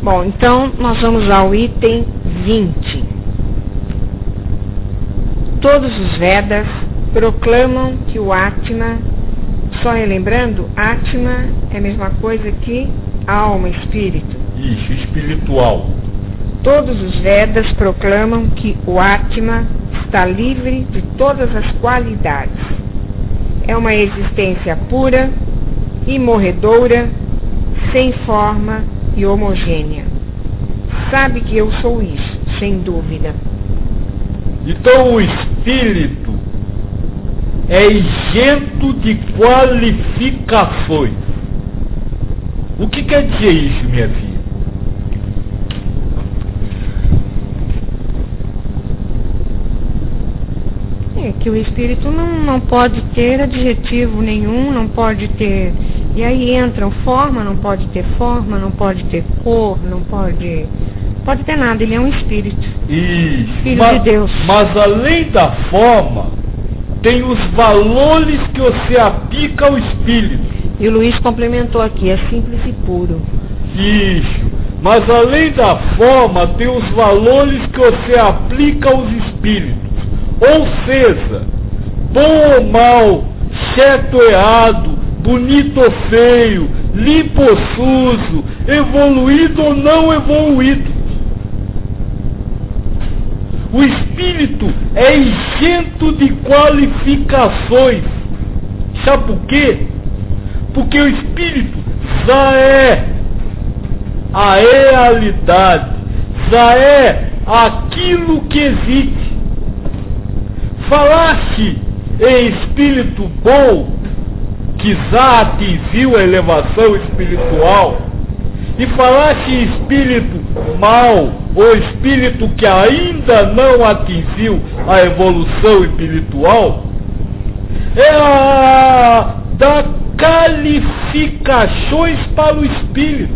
Bom, então nós vamos ao item 20. Todos os Vedas proclamam que o Atma, só relembrando, Atma é a mesma coisa que alma, espírito. Isso, espiritual. Todos os Vedas proclamam que o Atma está livre de todas as qualidades. É uma existência pura, imorredoura, sem forma e homogênea. Sabe que eu sou isso, sem dúvida. Então o espírito é isento de qualificações. O que quer dizer isso, minha filha? É que o espírito não pode ter adjetivo nenhum, não pode ter... E aí entram forma, não pode ter forma, não pode ter cor, não pode ter nada, ele é um espírito. Isso. Filho de Deus. Mas além da forma, tem os valores que você aplica ao espírito. E o Luiz complementou aqui, é simples e puro. Isso. Mas além da forma, tem os valores que você aplica aos espíritos. Ou seja, bom ou mal, certo ou errado, bonito ou feio, limpo ou sujo, evoluído ou não evoluído. O espírito é isento de qualificações. Sabe por quê? Porque o espírito já é a realidade, já é aquilo que existe. Falar-se em espírito bom, que já atingiu a elevação espiritual, e falar-se em espírito mau, ou espírito que ainda não atingiu a evolução espiritual, é a dar qualificações para o espírito.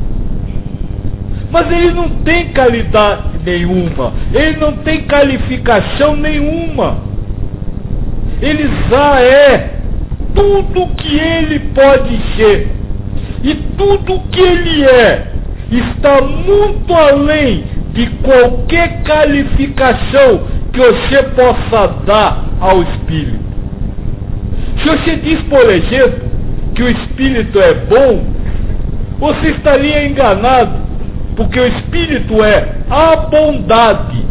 Mas ele não tem qualidade nenhuma, ele não tem qualificação nenhuma. Ele já é tudo que ele pode ser. E tudo que ele é está muito além de qualquer qualificação que você possa dar ao espírito. Se você diz, por exemplo, que o espírito é bom, você estaria enganado, porque o espírito é a bondade.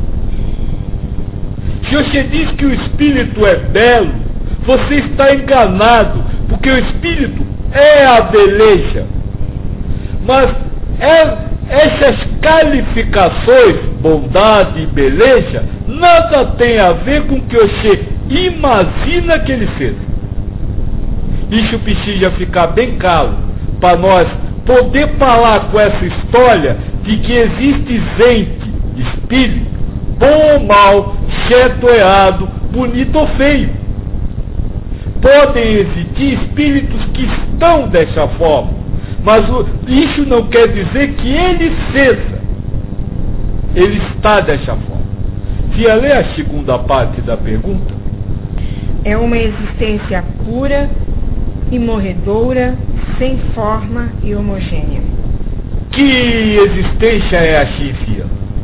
Se você diz que o espírito é belo, você está enganado, porque o espírito é a beleza. Mas essas qualificações, bondade e beleza, nada tem a ver com o que você imagina que ele fez. Isso precisa ficar bem claro para nós poder falar com essa história de que existe gente, espírito, bom ou mal, certo ou errado, bonito ou feio. Podem existir espíritos que estão dessa forma, mas isso não quer dizer que ele seja. Ele está dessa forma. Se eu ler a segunda parte da pergunta. É uma existência pura, imorredoura, sem forma e homogênea. Que existência é assim, filha?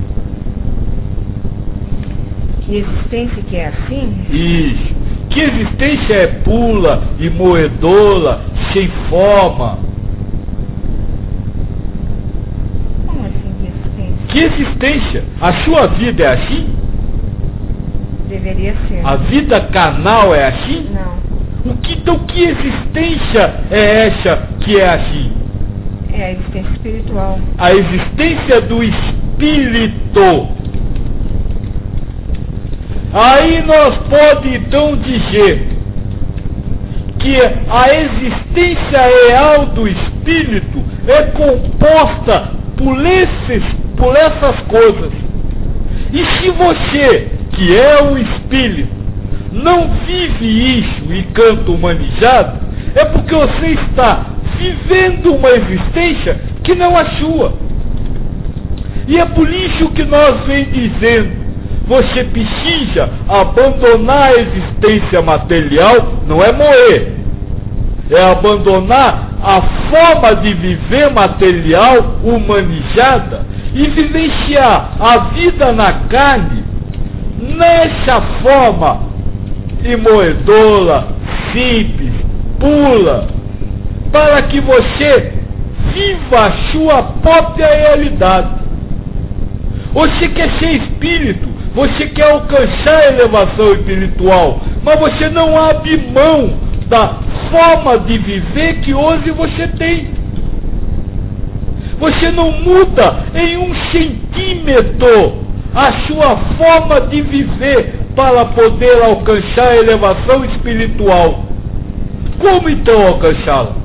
Que existência que é assim? Isso. Que existência é pura, imorredoura, sem forma? Como assim que existência? Que existência? A sua vida é assim? Deveria ser. A vida carnal é assim? Não. Então que existência é essa que é assim? É a existência espiritual. A existência do espírito. Aí nós podemos então dizer que a existência real do espírito é composta por essas coisas. E se você, que é um espírito, não vive isso e canta humanizado, é porque você está vivendo uma existência que não é sua. E é por isso que nós vem dizendo, você precisa abandonar a existência material, não é morrer, é abandonar a forma de viver material humanizada e vivenciar a vida na carne nessa forma imoedora, simples, pura, para que você viva a sua própria realidade. Você quer ser espírito, você quer alcançar a elevação espiritual, mas você não abre mão da forma de viver que hoje você tem. Você não muda em 1 centímetro a sua forma de viver para poder alcançar a elevação espiritual. Como então alcançá-la?